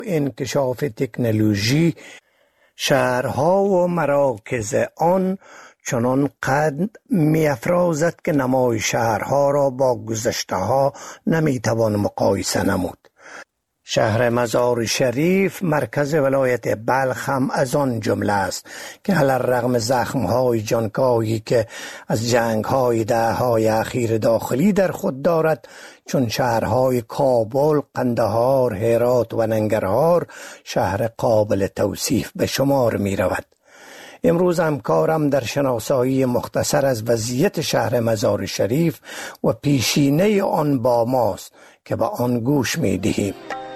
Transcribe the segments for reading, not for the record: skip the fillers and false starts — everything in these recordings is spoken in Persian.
انکشاف تکنولوژی شهرها و مراکز آن چنان قد می افرازد که نمای شهرها را با گذشته ها نمی توان مقایسه نمود. شهر مزار شریف مرکز ولایت بلخ هم از آن جمله است که علی‌الرغم زخم‌های جانکاهی که از جنگ‌های دهه‌های اخیر داخلی در خود دارد، چون شهرهای کابل، قندهار، هرات و ننگرهار شهر قابل توصیف به شمار می رود. امروز همکارم در شناسایی مختصر از وضعیت شهر مزار شریف و پیشینه آن با ماست که به آن گوش می دهیم.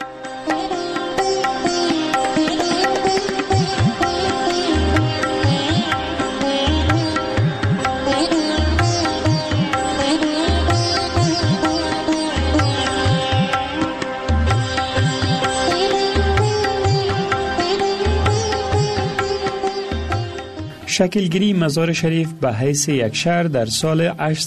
شکلگیری مزار شریف به حیث یک شهر در سال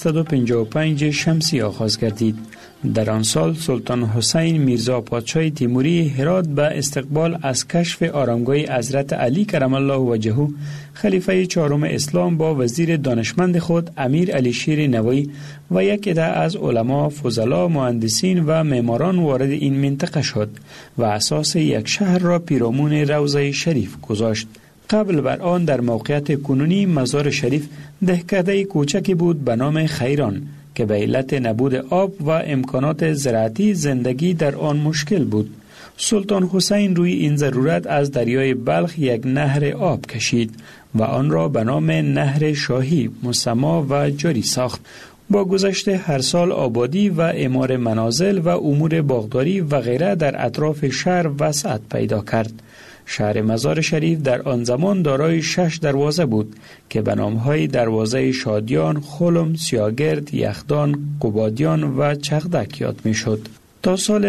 855 شمسی آغاز گردید. در آن سال سلطان حسین میرزا پادشاه تیموری هرات به استقبال از کشف آرامگاه حضرت علی کرم الله وجهه خلیفه چهارم اسلام با وزیر دانشمند خود امیر علی شیر نوایی و یک عده از علما، فضلا، مهندسین و معماران وارد این منطقه شد و اساس یک شهر را پیرامون روضه شریف گذاشت. قبل بر آن در موقعیت کنونی مزار شریف دهکده کوچکی بود به نام خیران که به علت نبود آب و امکانات زراعتی زندگی در آن مشکل بود. سلطان حسین روی این ضرورت از دریای بلخ یک نهر آب کشید و آن را به نام نهر شاهی مسما و جاری ساخت. با گذشت هر سال آبادی و اعمار منازل و امور باغداری و غیره در اطراف شهر وسعت پیدا کرد. شهر مزار شریف در آن زمان دارای 6 دروازه بود که به نام‌های دروازه شادیان، خلم، سیاگرد، یخدان، قبادیان و چغدک یاد می‌شد. تا سال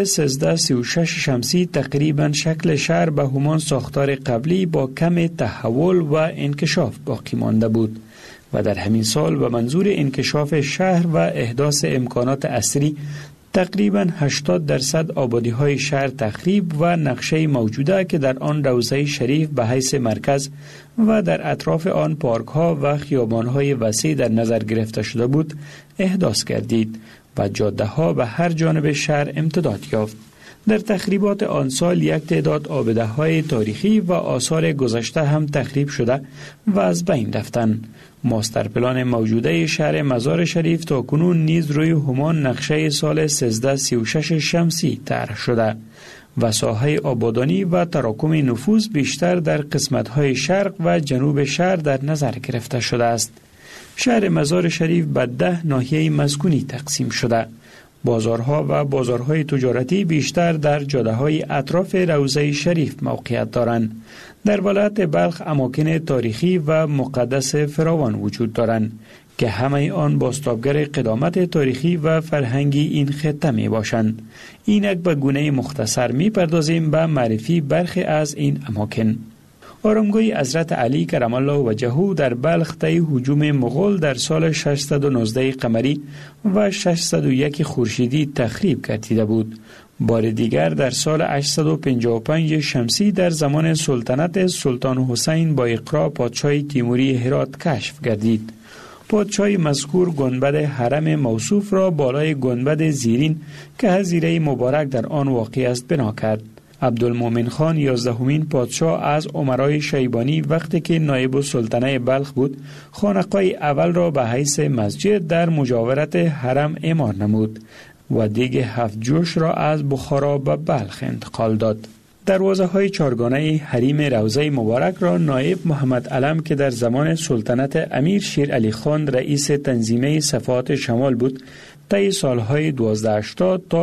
1336 شمسی تقریباً شکل شهر به همان ساختار قبلی با کم تحول و انکشاف باقی مانده بود و در همین سال به منظور انکشاف شهر و احداث امکانات عصری تقریباً 80% آبادی‌های شهر تخریب و نقشه موجوده که در آن روضه شریف به حیث مرکز و در اطراف آن پارک‌ها و خیابان‌های وسیع در نظر گرفته شده بود احداث گردید و جاده‌ها به هر جانب شهر امتداد یافت. در تخریبات آن سال یک تعداد آبده‌های تاریخی و آثار گذشته هم تخریب شده و از بین رفتند. ماستر پلان موجوده شهر مزار شریف تا کنون نیز روی همان نقشه سال 1336 شمسی طرح شده و ساحه آبادانی و تراکم نفوذ بیشتر در قسمت‌های شرق و جنوب شهر در نظر گرفته شده است. شهر مزار شریف به 10 ناحیه مسکونی تقسیم شده. بازارها و بازارهای تجارتی بیشتر در جاده‌های اطراف روضه شریف موقعیت دارند. در ولایت بلخ اماکن تاریخی و مقدس فراوان وجود دارند که همه آن بازتابگر قدامت تاریخی و فرهنگی این خطه می باشند. اینک به گونه مختصر می پردازیم به معرفی برخی از این اماکن. آرامگاه حضرت علی کرم الله وجهه در بلخ طی هجوم مغول در سال 619 قمری و 601 خورشیدی تخریب گردیده بود. بار دیگر در سال 855 شمسی در زمان سلطنت سلطان حسین با اقرا پادشاه تیموری هرات کشف گردید. پادشاه مذکور گنبد حرم موصوف را بالای گنبد زیرین که حظیره مبارک در آن واقع است بنا کرد. عبدالمومن خان 11مین پادشاه از امرای شیبانی وقتی که نایب السلطنه بلخ بود خانقاه اول را به حیث مسجد در مجاورت حرم اعمار نمود و دیگ 7 جوش را از بخارا به بلخ انتقال داد. دروازه های چارگانه حریم روضه مبارک را نایب محمد علم که در زمان سلطنت امیر شیر علی خان رئیس تنظیمه صفات شمال بود طی سالهای 1280 تا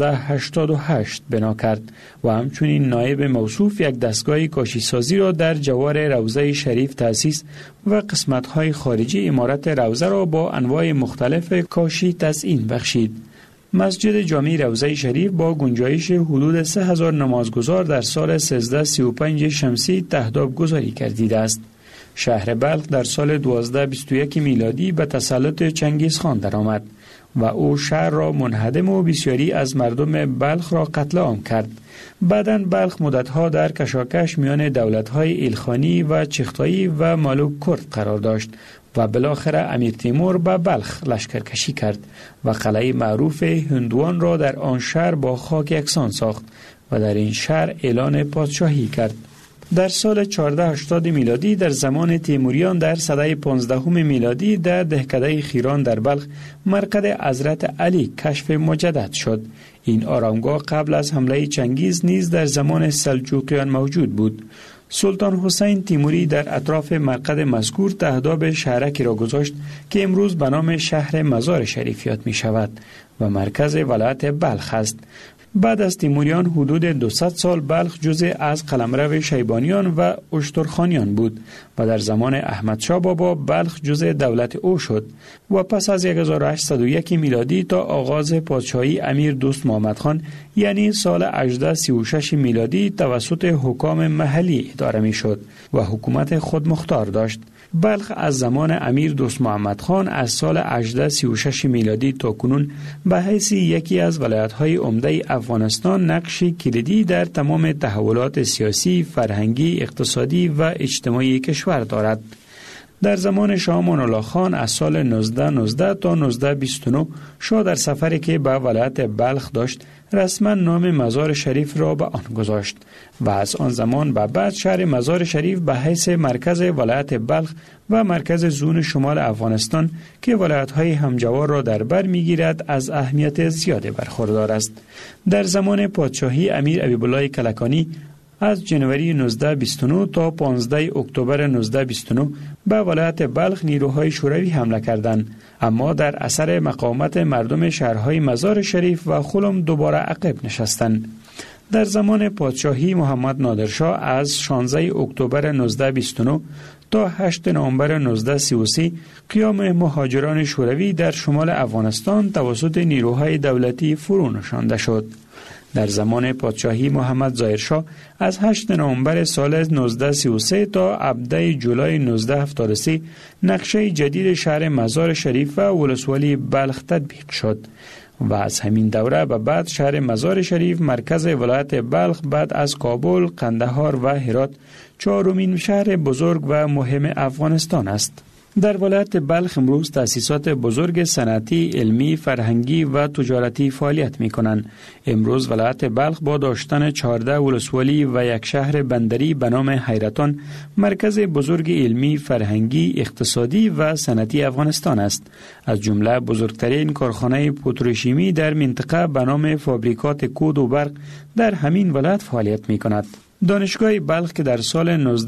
1288 بنا کرد و همچنین نایب موصوف یک دستگاه کاشیسازی را در جوار روضه شریف تأسیس و قسمت‌های خارجی عمارت روضه را با انواع مختلف کاشی تزیین بخشید. مسجد جامع روضه شریف با گنجایش حدود 3000 نمازگزار در سال 1335 شمسی تهداب گذاری گردیده است. شهر بلخ در سال 1221 میلادی به تسلط چنگیزخان درآمد و او شهر را منهدم و بسیاری از مردم بلخ را قتل عام کرد. بعداً بلخ مدتها در کشاکش میان دولت‌های ایلخانی و چغتایی و مالوک کرد قرار داشت و بالاخره امیر تیمور به بلخ لشکرکشی کرد و قلعه معروف هندوان را در آن شهر با خاک یکسان ساخت و در این شهر اعلان پادشاهی کرد. در سال 1480 میلادی در زمان تیموریان در سده 15 میلادی در دهکده خیران در بلخ مرقد حضرت علی کشف مجدد شد. این آرامگاه قبل از حمله چنگیز نیز در زمان سلجوقیان موجود بود. سلطان حسین تیموری در اطراف مرقد مذکور تهداب شهرکی را گذاشت که امروز به نام شهر مزار شریف یاد می شود و مرکز ولایت بلخ است. بعد از تیموریان حدود 200 سال بلخ جزء از قلمرو شیبانیان و اشترخانیان بود و در زمان احمد شاه بابا بلخ جزء دولت او شد و پس از 1801 میلادی تا آغاز پادشاهی امیر دوست محمد خان یعنی سال 1836 میلادی توسط حکام محلی اداره می شد و حکومت خودمختار داشت. بلخ از زمان امیر دوست محمد خان از سال 1836 میلادی تا کنون به حیث یکی از ولایت‌های عمده افغانستان نقشی کلیدی در تمام تحولات سیاسی، فرهنگی، اقتصادی و اجتماعی کشور دارد. در زمان شاه امان الله خان از سال 1919 تا 1929 شاه در سفری که به ولایت بلخ داشت رسما نام مزار شریف را به آن گذاشت و از آن زمان به بعد شهر مزار شریف به حیث مرکز ولایت بلخ و مرکز زون شمال افغانستان که ولایت‌های همجوار را در بر می‌گیرد از اهمیت زیادی برخوردار است. در زمان پادشاهی امیر حبیب‌الله کلکانی از جنوری 1929 تا 15 اکتبر 1929 به ولایت بلخ نیروهای شوروی حمله کردند، اما در اثر مقاومت مردم شهرهای مزار شریف و خلم دوباره عقب نشستند. در زمان پادشاهی محمد نادرشاه از 16 اکتبر 1929 تا 8 نوامبر 1933 قیام مهاجران شوروی در شمال افغانستان توسط نیروهای دولتی فرو نشانده شد. در زمان پادشاهی محمد ظاهرشاه از 8 نوامبر سال 1933 تا 17 جولای 1973 نقشه جدید شهر مزار شریف و ولسوالی بلخ تطبیق شد و از همین دوره به بعد شهر مزار شریف مرکز ولایت بلخ بعد از کابل، قندهار و هرات چهارمین شهر بزرگ و مهم افغانستان است. در ولایت بلخ امروز تأسیسات بزرگ صنعتی، علمی، فرهنگی و تجارتی فعالیت می کنند. امروز ولایت بلخ با داشتن 14 ولسوالی و یک شهر بندری به نام حیرتان مرکز بزرگ علمی، فرهنگی، اقتصادی و صنعتی افغانستان است. از جمله بزرگترین کارخانه پتروشیمی در منطقه به نام فابریکات کود و برق در همین ولایت فعالیت می کند. دانشگاه بلخ که در سال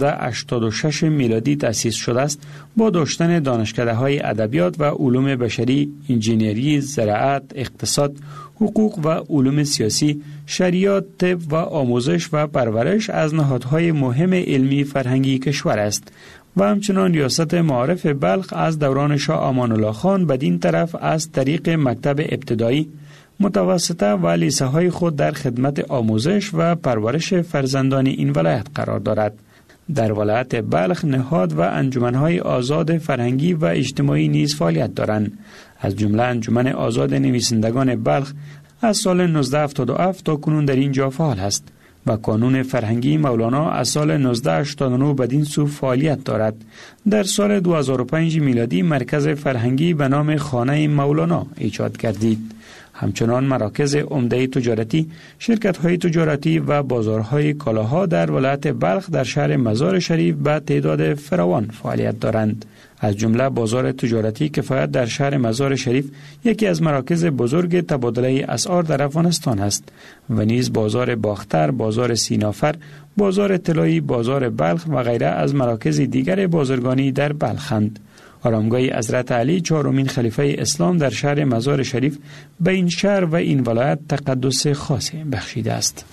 1986 میلادی تأسیس شده است با داشتن دانشکده‌های ادبیات و علوم بشری، انجینری، زراعت، اقتصاد، حقوق و علوم سیاسی، شریعت، طب و آموزش و پرورش از نهادهای مهم علمی فرهنگی کشور است و همچنان ریاست معارف بلخ از دوران شاه امان الله خان بدین طرف از طریق مکتب ابتدایی، متوسطه و لیسه های خود در خدمت آموزش و پرورش فرزندان این ولایت قرار دارد. در ولایت بلخ نهاد و انجمنهای آزاد فرهنگی و اجتماعی نیز فعالیت دارند. از جمله انجمن آزاد نویسندگان بلخ از سال 1977 تا کنون در اینجا فعال است و کانون فرهنگی مولانا از سال 1989 بدین سو فعالیت دارد. در سال 2005 میلادی مرکز فرهنگی به نام خانه مولانا ایجاد گردید. همچنان مراکز عمده تجارتی، شرکت‌های تجارتی و بازارهای کالاها در ولایت بلخ در شهر مزار شریف به تعداد فراوان فعالیت دارند. از جمله بازار تجارتی کفایت در شهر مزار شریف یکی از مراکز بزرگ تبادله اسعار در افغانستان است و نیز بازار باختر، بازار سینافر، بازار طلایی، بازار بلخ و غیره از مراکز دیگر بازرگانی در بلخند. آرامگاه حضرت علی چهارمین خلیفه اسلام در شهر مزار شریف به این شهر و این ولایت تقدس خاصی بخشیده است.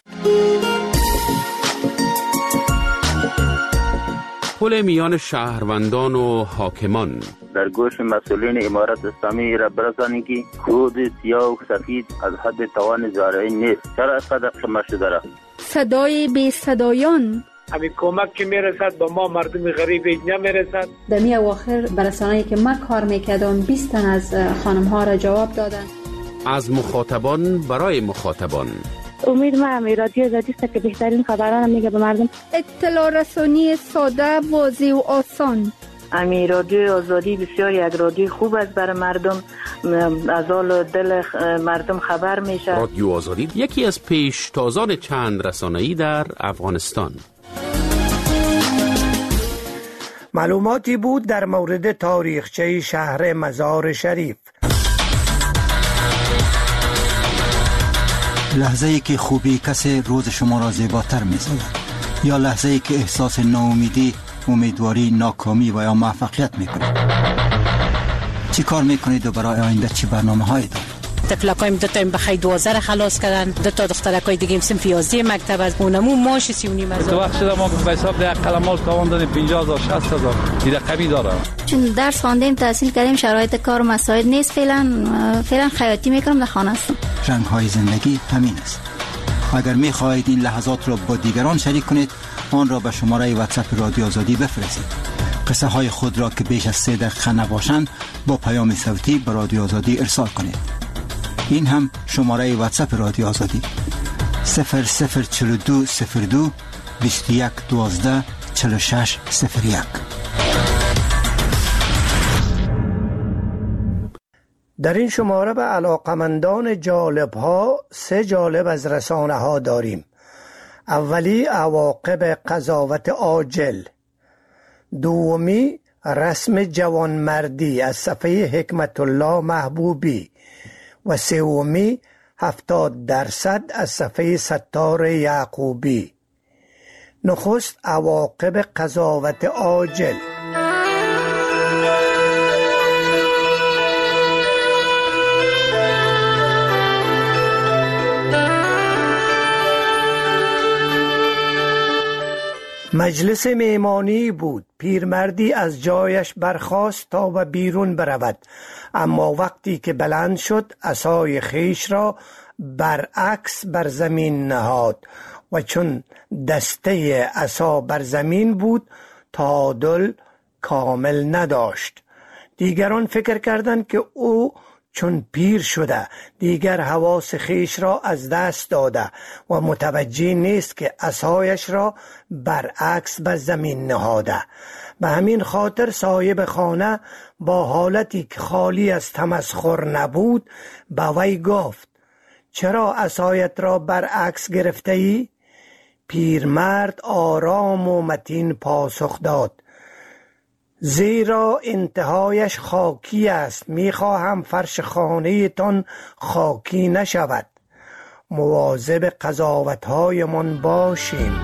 پل میان شهروندان و حاکمان در گوش مسئولین امارت اسلامی را برسانید که خود سیاه و سفید از حد توان زارعین نیست. چرا قدر شما شده را؟ صدای بی صدایان همین کمک که میرسد به ما مردم غریب نمیرسد. در می اواخر برسانه‌ای که من کار میکردم 20 تن از خانم ها را جواب دادن. از مخاطبان برای مخاطبان. امید من رادیو آزادی است که بهترین خبران میگه به مردم. اطلاع رسانی ساده، واضح و آسان. امی رادیو آزادی بسیار یک رادیو خوب است برای مردم، از حال دل مردم خبر میشه. رادیو آزادی یکی از پیشتازان چند رسانه‌ای در افغانستان. معلوماتی بود در مورد تاریخچه شهر مزار شریف. لحظه ای که خوبی کسی روز شما را زیباتر می‌سازد، یا لحظه ای که احساس ناامیدی، امیدواری، ناکامی و یا موفقیت میکنید. چی کار میکنید و برای آینده چی برنامه‌هایی دارید؟ تفلکایم دو تا بخای 12 خلاص کردن، دو تا دخترکای دیگه صنف 11 مکتب از اونمو ماش 39 تو وقت شده ما به حساب ده قلمال تاوان دادیم 50000 60000 این رقمی داره. چون درس خواندیم، تحصیل کردیم، شرایط کار و مساعد نیست. فعلا خیاطی میکنم، در خانه هستم. رنگ های زندگی همین است. اگر میخواهید این لحظات را با دیگران شریک کنید، آن را به شماره واتساپ رادیو آزادی بفرستید. قصه های خود را که بیش از 3 دقیقه نباشند با پیام صوتی به رادیو آزادی ارسال کنید. این هم شماره واتساپ رادیو آزادی 004202 2112 4601. در این شماره به علاقمندان جالب ها 3 جالب از رسانه ها داریم. اولی عواقب قضاوت عاجل، دومی رسم جوانمردی از صفحه حکمت الله محبوبی و سومی 70% از صفحه ستار یعقوبی. نخست عواقب قضاوت عاجل. مجلس مهمانی بود. پیرمردی از جایش برخاست تا به بیرون برود، اما وقتی که بلند شد عصای خیش را برعکس بر زمین نهاد و چون دسته عصا بر زمین بود تعادل کامل نداشت. دیگران فکر کردند که او چون پیر شده دیگر حواس خیش را از دست داده و متوجه نیست که عصایش را برعکس بر زمین نهاده. به همین خاطر صاحب خانه با حالتی که خالی از تمسخر نبود به وی گفت: چرا عصایت را برعکس گرفته ای؟ پیرمرد آرام و متین پاسخ داد: زیرا انتهایش خاکی است. میخواهم فرش خانه تان خاکی نشود. مواظب قضاوت‌های من باشیم.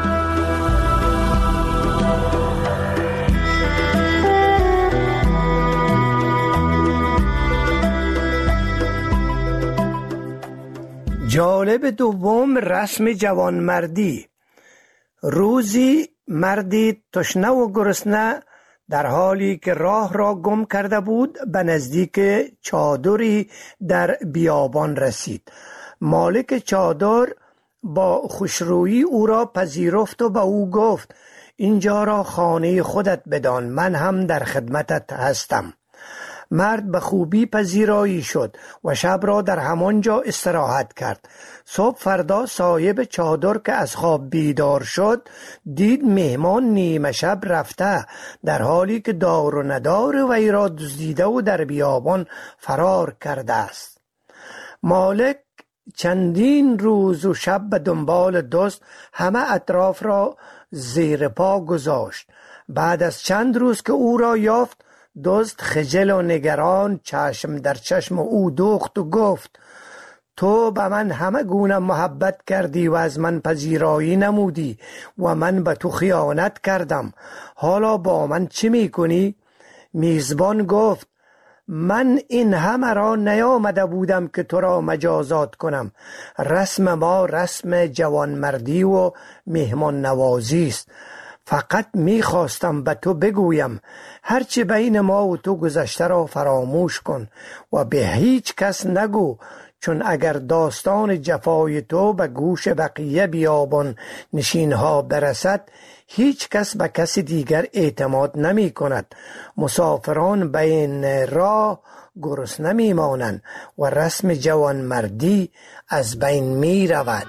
جالب دوم رسم جوانمردی. روزی مردی تشنه و گرسنه در حالی که راه را گم کرده بود به نزدیک چادری در بیابان رسید. مالک چادر با خوشرویی او را پذیرفت و به او گفت: اینجا را خانه خودت بدان، من هم در خدمتت هستم. مرد به خوبی پذیرایی شد و شب را در همانجا استراحت کرد. صبح فردا صاحب چادر که از خواب بیدار شد دید مهمان نیمه شب رفته، در حالی که دار و ندار وی را دزدیده و در بیابان فرار کرده است. مالک چندین روز و شب به دنبال دزد همه اطراف را زیر پا گذاشت. بعد از چند روز که او را یافت، دزد خجل و نگران چشم در چشم او دوخت و گفت: تو به من همه گونه محبت کردی و از من پذیرایی نمودی و من به تو خیانت کردم. حالا با من چی میکنی؟ میزبان گفت: من این همه را نیامده بودم که تو را مجازات کنم. رسم ما رسم جوانمردی و مهمان نوازی است. فقط میخواستم به تو بگویم هرچی بین ما و تو گذشته را فراموش کن و به هیچ کس نگو، چون اگر داستان جفای تو به گوش بقیه بیابان نشینها برسد، هیچ کس به کس دیگر اعتماد نمی کند. مسافران بین راه گرسنه می مانند و رسم جوانمردی از بین می رود.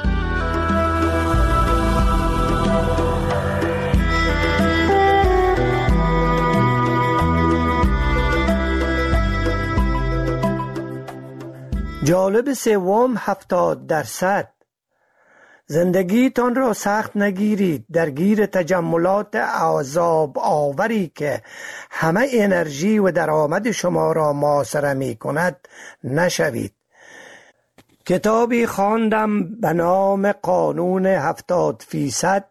جالب سوم 70%. زندگیتان را سخت نگیرید. درگیر تجملات عذاب آوری که همه انرژی و درآمد شما را محاصره می کند نشوید. کتابی خواندم به نام قانون 70%.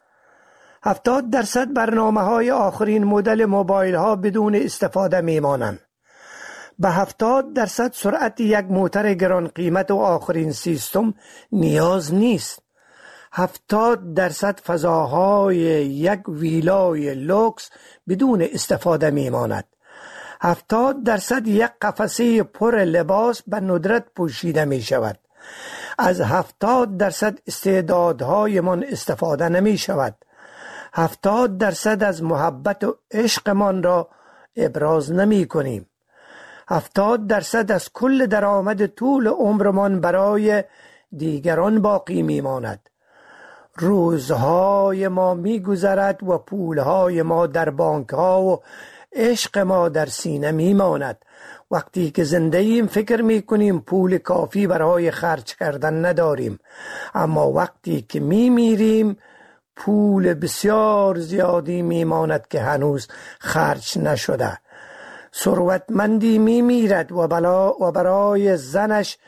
70% برنامه‌های آخرین مدل موبایل ها بدون استفاده می مانند. به 70% سرعت یک موتر گران قیمت و آخرین سیستم نیاز نیست. 70% فضاهای یک ویلای لوکس بدون استفاده می ماند. 70% یک قفسه پر لباس به ندرت پوشیده می شود. از 70% استعدادهای من استفاده نمی شود. 70% از محبت و عشقمان را ابراز نمی کنیم. 70% از کل درآمد طول عمرمان برای دیگران باقی می ماند. روزهای ما می گذرد و پولهای ما در بانک ها و عشق ما در سینه می ماند. وقتی که زنده ایم فکر می کنیم پول کافی برای خرج کردن نداریم، اما وقتی که می میریم پول بسیار زیادی می ماند که هنوز خرج نشده. ثروتمندی می میرد و برای زنش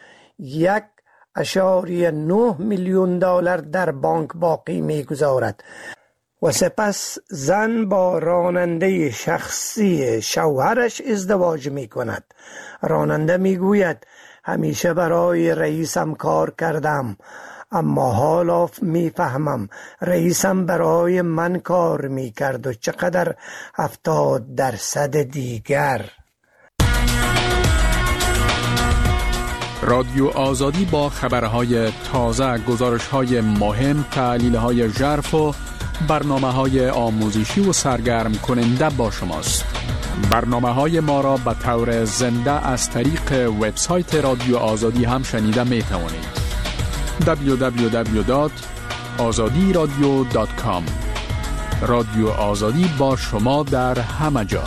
1.9 میلیون دلار در بانک باقی می گذارد و سپس زن با راننده شخصی شوهرش ازدواج می کند. راننده می گوید همیشه برای رئیسم کار کردم، اما حالا می فهمم رئیسم برای من کار می کرد و چقدر 70% دیگر. رادیو آزادی با خبرهای تازه، گزارشهای مهم، تحلیلهای ژرف و برنامه‌های آموزشی و سرگرم کننده با شماست. برنامه‌های ما را به طور زنده از طریق وبسایت رادیو آزادی هم شنیده می توانید. www.azadiradio.com. رادیو آزادی با شما در همه جا.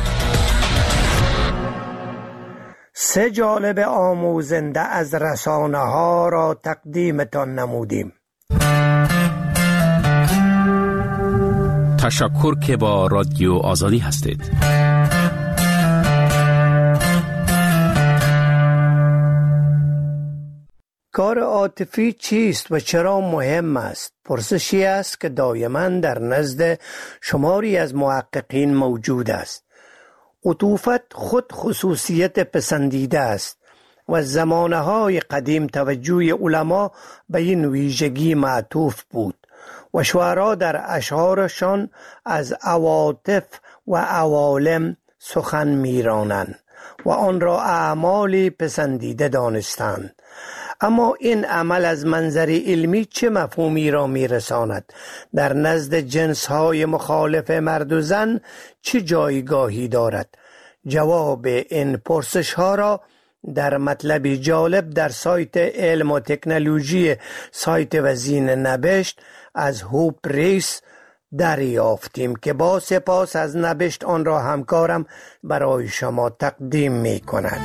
3 جالب آموزنده از رسانه ها را تقدیمتان نمودیم. تشکر که با رادیو آزادی هستید. کار عاطفی چیست و چرا مهم است؟ پرسشی است که دائما در نزد شماری از محققین موجود است. عطوفت خود خصوصیت پسندیده است و زمانه‌های قدیم توجه علما به این ویژگی معطوف بود و شعرا در اشعارشان از عواطف و عوالم سخن می‌رانند و آن را اعمالی پسندیده دانستند. اما این عمل از منظر علمی چه مفهومی را می‌رساند؟ در نزد جنس‌های مخالف مرد و زن چه جایگاهی دارد؟ جواب این پرسش‌ها را در مطلبی جالب در سایت علم و تکنولوژی سایت وزین نبشت از هوپ ریس دریافتیم که با سپاس از نبشت آن را همکارم برای شما تقدیم می کند.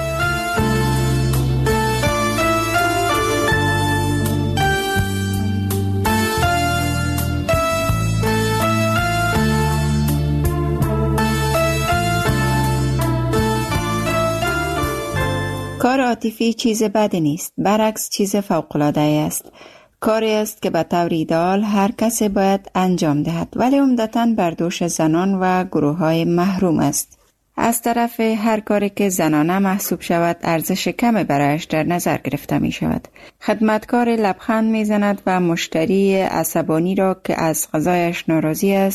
کار عاطفی چیز بدی نیست، برعکس چیز فوق‌العاده است. کاری است که به طور ایدئال هر کسی باید انجام دهد، ولی عمدتاً بر دوش زنان و گروه‌های محروم است. از طرف هر کاری که زنانه محسوب شود ارزش کمی برایش در نظر گرفته می شود. خدمتکار لبخند می زند و مشتری عصبانی را که از غذایش ناراضی است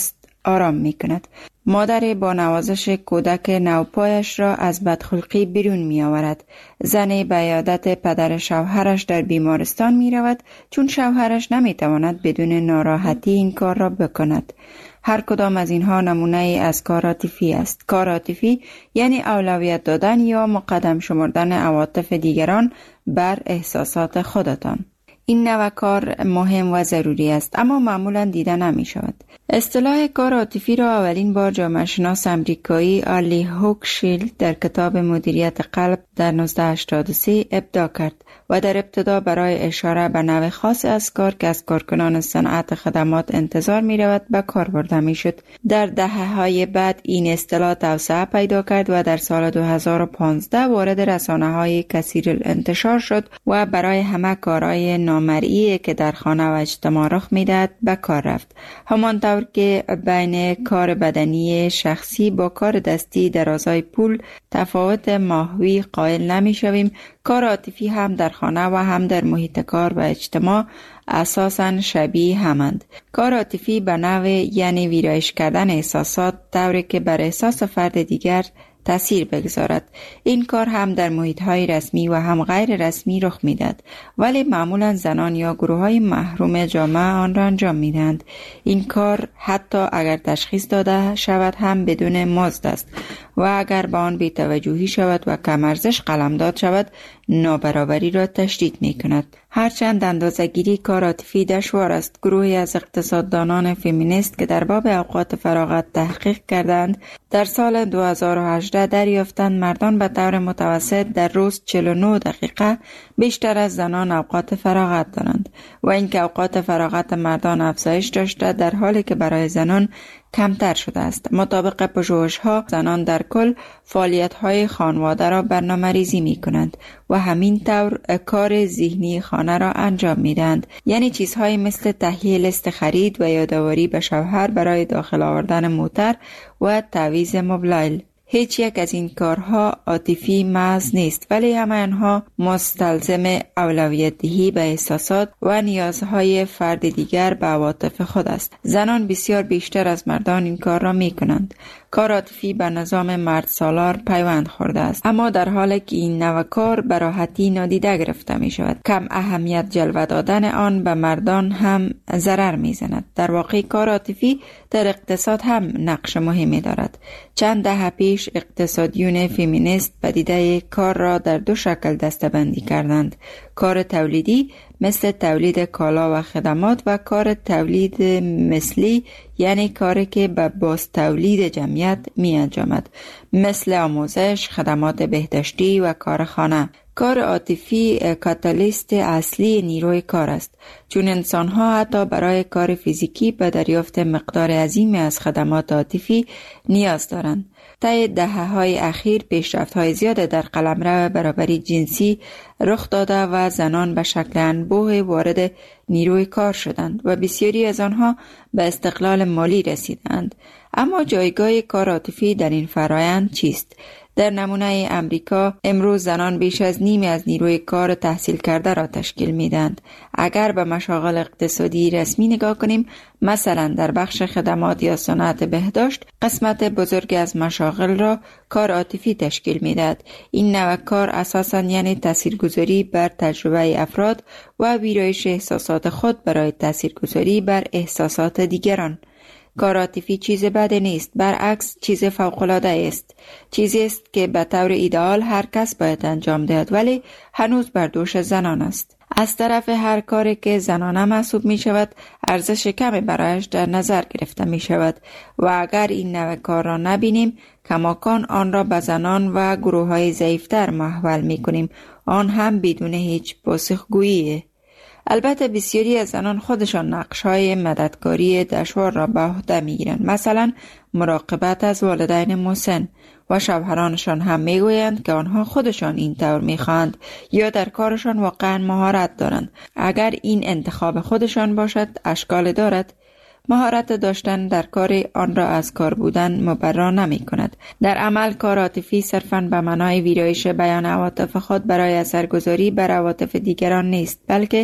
آرام می کند. مادر با نوازش کودک نوپایش را از بدخلقی بیرون می آورد. زن به عیادت پدر شوهرش در بیمارستان می رود چون شوهرش نمی تواند بدون ناراحتی این کار را بکند. هر کدام از اینها نمونه از کار عاطفی است. کار عاطفی یعنی اولویت دادن یا مقدم شمردن عواطف دیگران بر احساسات خودتان. این نوع کار مهم و ضروری است اما معمولا دیده نمی شود. اصطلاح کار عاطفی را اولین بار جامعه شناس امریکایی آلی هوکشیلد در کتاب مدیریت قلب در 1983 ابداع کرد و در ابتدا برای اشاره به نوع خاص از کار که از کارکنان صنعت خدمات انتظار می رود به کار برده می شد. در دهه‌های بعد این اصطلاح توسعه پیدا کرد و در سال 2015 وارد رسانه‌های کثیر انتشار شد و برای همه کارهای نامرئی که در خانه و اجتماع رخ می‌دهد به کار رفت. همانطور که بین کار بدنی شخصی با کار دستی در ازای پول تفاوت ماهوی قائل نمی‌شویم، کار عاطفی هم در خانه و هم در محیط کار و اجتماع اساساً شبیه همند. کار عاطفی به نوع یعنی ویرایش کردن احساسات طوری که بر احساس فرد دیگر تأثیر بگذارد. این کار هم در محیط‌های رسمی و هم غیر رسمی رخ می‌دهد، ولی معمولاً زنان یا گروه‌های محروم جامعه آن را انجام می‌دهند. این کار حتی اگر تشخیص داده شود هم بدون مزد است و اگر به آن بی‌توجهی شود و کم ارزش قلمداد شود نابرابری را تشدید می‌کند. هرچند اندازه‌گیری کار عاطفی دشوار است، گروهی از اقتصاددانان فمینیست که در باب اوقات فراغت تحقیق کردند در سال 2018 دریافتند مردان به طور متوسط در روز 49 دقیقه بیشتر از زنان اوقات فراغت دارند و اینکه اوقات فراغت مردان افزایش داشته در حالی که برای زنان کمتر شده است. مطابق پژوهش‌ها زنان در کل فعالیت‌های خانواده را برنامه‌ریزی می‌کنند و همین طور کار ذهنی خانه را انجام می‌دهند، یعنی چیزهایی مثل تهیه لیست خرید و یادآوری به شوهر برای داخل آوردن موتر و تعویض موبایل. هیچ یک از این کارها عاطفی محض نیست، ولی همه آنها مستلزم اولویت دهی به احساسات و نیازهای فرد دیگر به عواطف خود است. زنان بسیار بیشتر از مردان این کار را می کنند. کار عاطفی به نظام مرد سالار پیوند خورده است، اما در حالی که این نوع کار به راحتی نادیده گرفته می شود. کم اهمیت جلوه دادن آن به مردان هم ضرر می زند. در واقع کار عاطفی در اقتصاد هم نقش مهمی دارد. چند دهه پیش اقتصادیون فمینیست پدیده کار را در دو شکل دسته‌بندی کردند: کار تولیدی مثل تولید کالا و خدمات و کار تولید مثلی یعنی کاری که به باز تولید جمعیت می انجامد مثل آموزش، خدمات بهداشتی و کارخانه. کار عاطفی کاتالیست اصلی نیروی کار است، چون انسان‌ها حتی برای کار فیزیکی به دریافت مقدار عظیمی از خدمات عاطفی نیاز دارند. طی دهه‌های اخیر پیشرفت‌های زیاد در قلمرو برابری جنسی رخ داده و زنان به شکل انبوه وارد نیروی کار شدند و بسیاری از آنها به استقلال مالی رسیدند. اما جایگاه کار عاطفی در این فرایند چیست؟ در نمونه امریکا امروز زنان بیش از نیمی از نیروی کار تحصیل کرده را تشکیل میدهند. اگر به مشاغل اقتصادی رسمی نگاه کنیم، مثلا در بخش خدمات یا صنعت بهداشت، قسمت بزرگی از مشاغل را کار عاطفی تشکیل میدهد. این نوع کار اساساً یعنی تاثیرگذاری بر تجربه افراد و ویرایش احساسات خود برای تاثیرگذاری بر احساسات دیگران. کار عاطفی چیز بدی نیست، برعکس چیز فوق‌العاده است. چیزی است که به طور ایدئال هر کس باید انجام دهد، ولی هنوز بر دوش زنان است. از طرف هر کاری که زنانه محسوب می شود ارزش کمی برایش در نظر گرفته می شود و اگر این نوع کار را نبینیم کماکان آن را به زنان و گروه های ضعیفتر محول می کنیم، آن هم بدون هیچ پاسخگویی. البته بسیاری از زنان خودشان نقش‌های مددکاری دشوار را به عهده می‌گیرند، مثلا مراقبت از والدین مسن، و شوهرانشان هم میگویند که آنها خودشان این طور می‌خواهند یا در کارشان واقعا مهارت دارند. اگر این انتخاب خودشان باشد اشکال دارد. مهارت داشتن در کار آن را از کار بودن مبرا نمی کند. در عمل کار عاطفی صرفاً به معنای ویرایش بیان عواطف خود برای اثرگذاری بر عواطف دیگران نیست، بلکه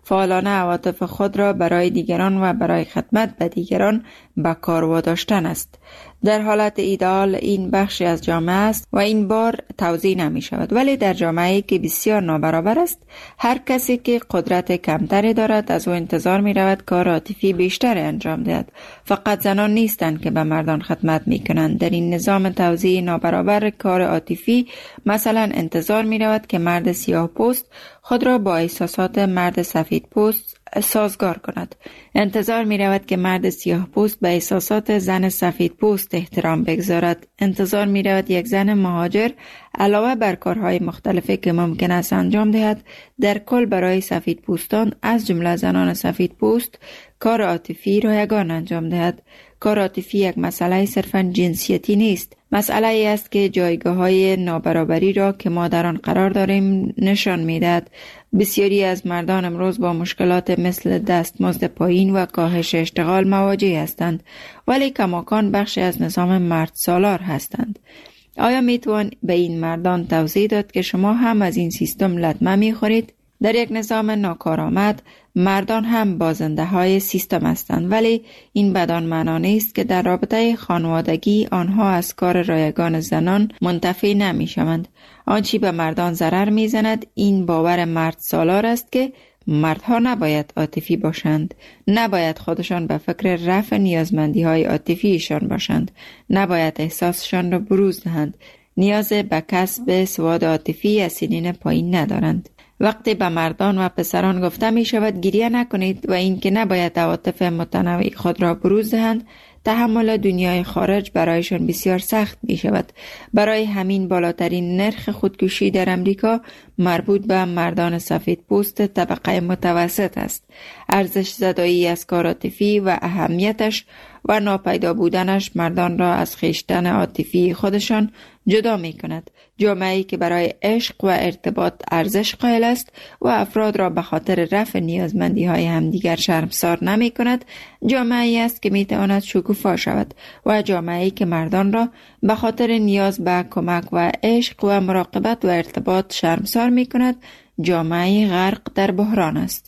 فعالانه عواطف خود را برای دیگران و برای خدمت به دیگران به کار واداشتن است. در حالت ایدئال این بخشی از جامعه است و این بار توزیع نمی شود، ولی در جامعه‌ای که بسیار نابرابر است، هر کسی که قدرت کمتری دارد از او انتظار می رود کار عاطفی بیشتر انجام دهد. فقط زنان نیستند که به مردان خدمت می کنند. در این نظام توزیع نابرابر کار عاطفی مثلا انتظار می رود که مرد سیاه پوست خود را با احساسات مرد سفید پوست سازگار کند. انتظار می رود که مرد سیاه پوست به احساسات زن سفید پوست احترام بگذارد. انتظار می رود یک زن مهاجر علاوه بر کارهای مختلفی که ممکن است انجام دهد، در کل برای سفید پوستان از جمله زنان سفید پوست کار عاطفی رایگان انجام دهد. کار عاطفی یک مسئله صرفاً جنسیتی نیست. مسئله ای است که جایگاه‌های نابرابری را که ما در آن قرار داریم نشان می‌دهد. بسیاری از مردان امروز با مشکلات مثل دستمزد پایین و کاهش اشتغال مواجه هستند، ولی کماکان بخشی از نظام مرد سالار هستند. آیا میتوان به این مردان توضیح داد که شما هم از این سیستم لطمه میخورید؟ در یک نظام ناکارآمد مردان هم بازنده های سیستم هستند، ولی این بدان معنا نیست که در رابطه خانوادگی آنها از کار رایگان زنان منتفی نمی شوند. آنچه به مردان ضرر می زند این باور مرد سالار است که مردها نباید عاطفی باشند، نباید خودشان به فکر رفع نیازمندی های عاطفیشان باشند، نباید احساسشان را بروز دهند، نیاز به کسب سواد عاطفی از سنین پایین ندارند. وقتی به مردان و پسران گفته می شود گریه نکنید و اینکه نباید عواطف متنوع خود را بروز دهند، تحمل دنیای خارج برایشان بسیار سخت می شود. برای همین بالاترین نرخ خودکشی در امریکا مربوط به مردان سفید پوست طبقه متوسط است. ارزش زدایی از کار عاطفی و اهمیتش و ناپیدا بودنش مردان را از خویشتن عاطفی خودشان جدا می کند. جامعه‌ای که برای عشق و ارتباط ارزش قائل است و افراد را به خاطر رفع نیازمندی های همدیگر شرمسار نمی کند، جامعه‌ای است که می تواند شکوفا شود و جامعه‌ای که مردان را به خاطر نیاز به کمک و عشق و مراقبت و ارتباط شرمسار می کند، جامعه‌ای غرق در بحران است.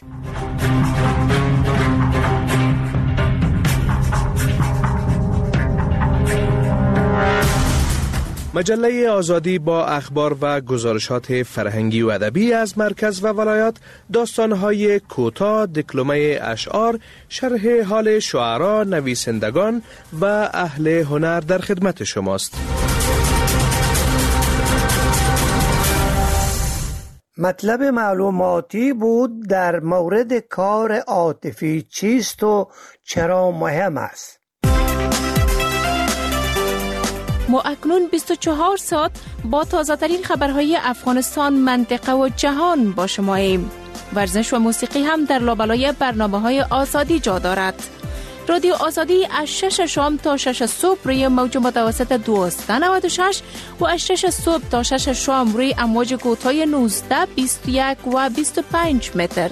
مجله آزادی با اخبار و گزارشات فرهنگی و ادبی از مرکز و ولایات، داستان‌های کوتاه، دکلمه اشعار، شرح حال شعرا، نویسندگان و اهل هنر در خدمت شماست. مطلب معلوماتی بود در مورد کار عاطفی چیست و چرا مهم است. ما اکنون 24 ساعت با تازه ترین خبرهای افغانستان، منطقه و جهان با شماییم. ورزش و موسیقی هم در لابلای برنامه‌های آزادی جا دارد. رادیو آزادی از 6 شام تا 6 صبح روی موج متوسط 1296 و از 6 صبح تا 6 شام روی امواج کوتاه 19، 21 و 25 متر.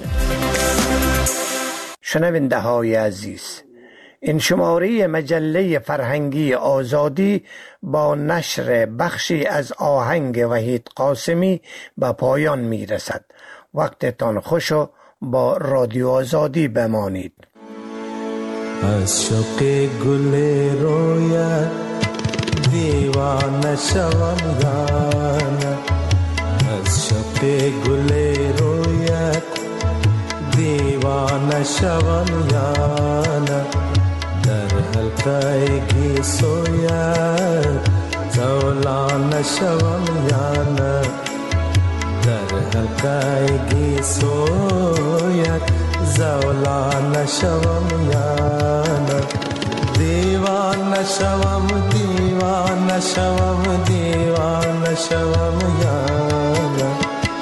شنونده های عزیز، این شماره مجله فرهنگی آزادی با نشر بخشی از آهنگ وحید قاسمی به پایان می رسد. وقتتان خوش و با رادیو آزادی بمانید. از شوق گل رویت دیوانه شوم یانه، از شوق گل رویت دیوانه شوم یانه، در حلقه گی سویت زولانه شوم یانه، در حلقه گی سویت زولانه شوم یانه، دیوانه شوم دیوانه شوم دیوانه شوم یانه.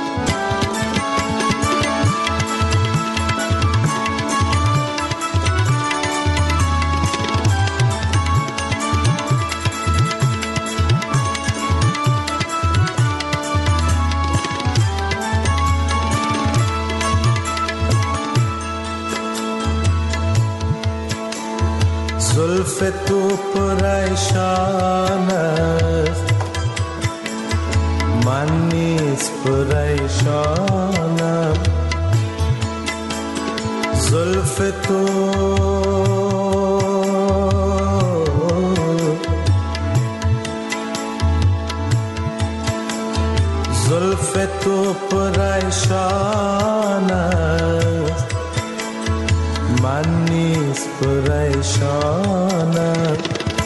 زلف تو پریشان است، من نیز پریشانم، زلف تو زلف تو پریشان است من نیز پریشانم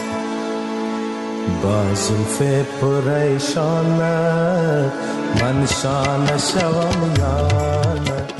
با زلف پریشانت من شانه شوم یا نه